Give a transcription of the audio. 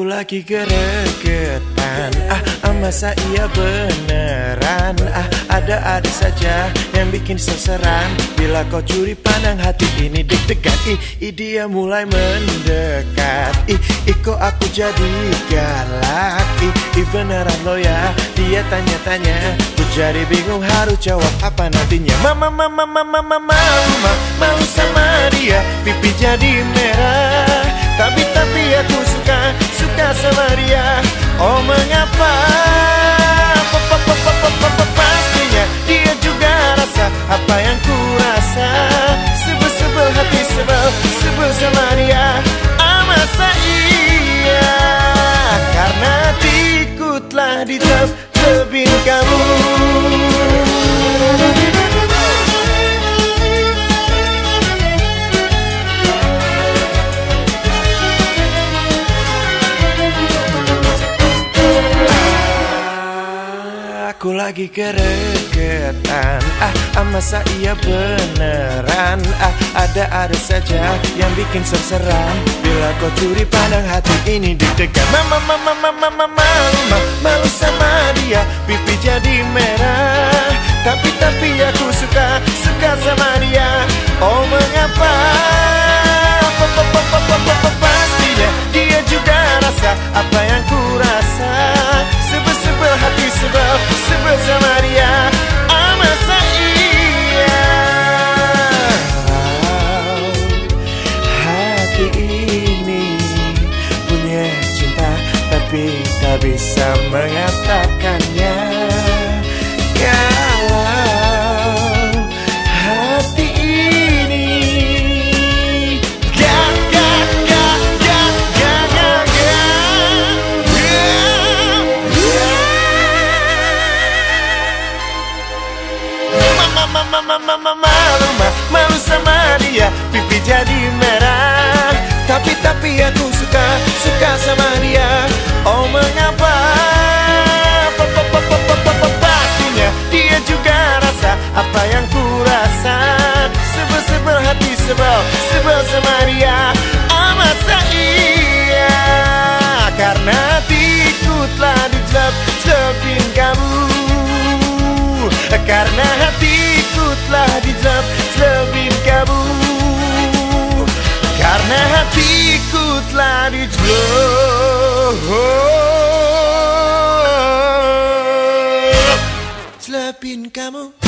Aku lagi gregetan. Masa iya beneran? Ada saja yang bikin seseran. Bila kau curi pandang hati ini deg-degan. Dia mulai mendekat. Kok aku jadi galak. Beneran lo ya? Dia tanya-tanya. Ku jadi bingung harus jawab apa nantinya. Malu sama dia. Pipi jadi merah. Tapi aku suka sama dia. Oh mengapa? Pastinya dia juga rasa apa yang ku rasa. Sebel hati sebel sama dia. Masa iya? Karena tikutlah di tebing kamu. Aku lagi gregetan. Masa iya beneran? Ada saja yang bikin serseran. Bila kau curi pandang hati ini deg-degan. Malu sama dia. Pipi jadi merah. Tapi aku suka sama dia. Oh mengapa? Pastinya dia juga rasa apa yang ku rasa. Sebel hati sebel sama dia. Masa iya? Hati ini punya cinta tapi tak bisa mengatakannya. Kalau hati ini malu sama dia. Pipi jadi merah. Tapi aku suka sama dia. Oh mengapa? Pastinya dia juga rasa apa yang ku rasa. Sebel hati sebel sama dia. Masa iya? Karena tikutlah dijelep-jelepin kamu. Karena hatiku telah dijelep-jelepin kamu. Karena hatiku telah dijelep-jelepin kamu.